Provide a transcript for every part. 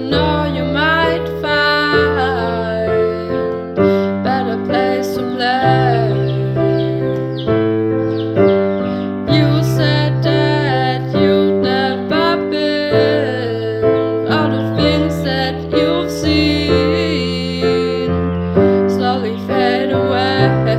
know you might find better place to play. You said that you'd never been all the things that you've seen slowly fade away.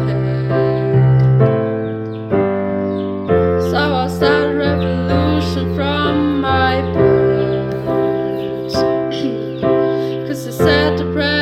So I'll start a revolution from my birds, 'cause I said the prayer.